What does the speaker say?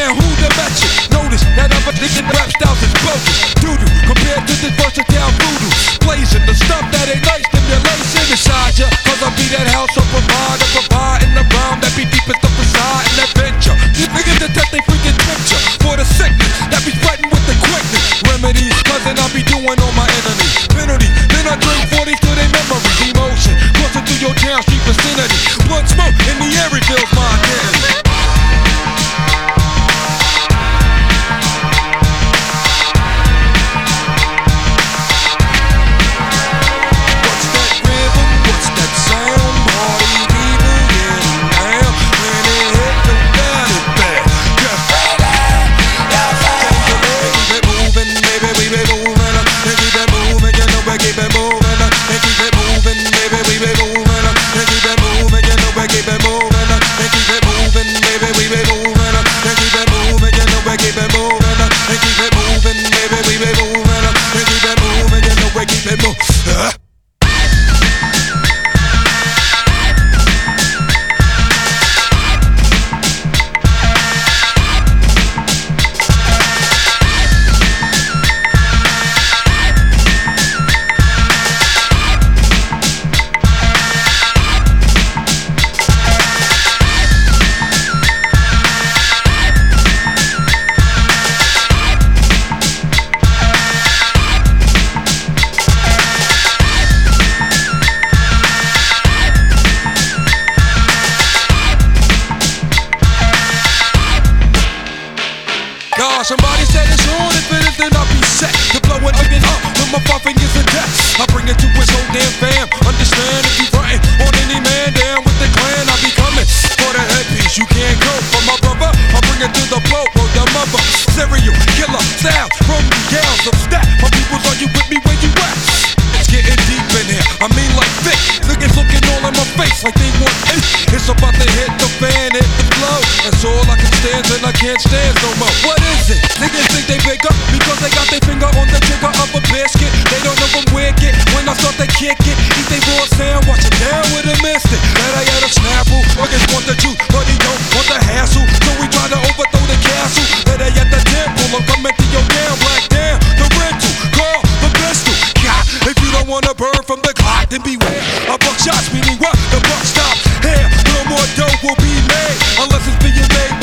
man, who the match it? Notice that I'm addicted, rap styles is broken. Doo-doo, compared to this versatile voodoo. Blazing the stuff that ain't nice, stimulation inside ya. Cause I be that house of provider, providing the rhyme that be deep as the facade and adventure. These niggas detect they freaking picture for the sickness that be spreading with the quickness. Remedies, cousin, I be doing on my enemies. Penalty, then I drink 40s to their memories. Emotion, coursing through your town street vicinity. Blood smoke in the air reveals my identity. Somebody said it's on, if it is then I'll be set to blow it again up with my 5 fingers of death. I bring it to his whole damn fam. Understand if you frontin' on any man down with the clan, I'll be coming for the headpiece. You can't go for my brother. I bring it to the blow, or the mother. Serial killer style from the gals of stat. My peoples, are you with me where you at? It's getting deep in here. I mean like thick. Niggas looking all in my face like they want it. It's about to hit the fan, hit the flow. That's all I can stand and I can't stand no more. What is it? Niggas think they bigger because they got their finger on the trigger of a biscuit. They don't know I'm wicked. When I start to kick it, eat they raw sand, watch it down with a mystic. That I had a snapple. Niggas want the juice, but he don't want the hassle. So we try to overthrow the castle. That I at the temple, I'm coming to your damn black damn. The rental, call the pistol. God, if you don't wanna burn from the clock, then beware. A buck shots, meaning what? The buck stops here. No more dough will be made unless it's being made